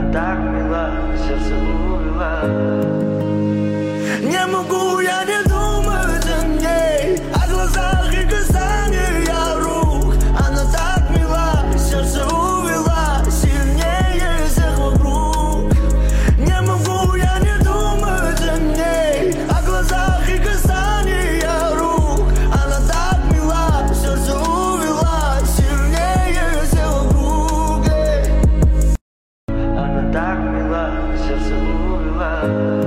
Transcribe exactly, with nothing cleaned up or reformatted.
так мила, сердце увела. Не могу я не думать о ней, о глазах и касаниях рук. Она так мила, сердце увела, сильнее всех вокруг. Не могу я не думать о ней, о глазах и касаниях рук. Она так мила, сердце увела, сильнее всех вокруг. Она так мила, сердце увела.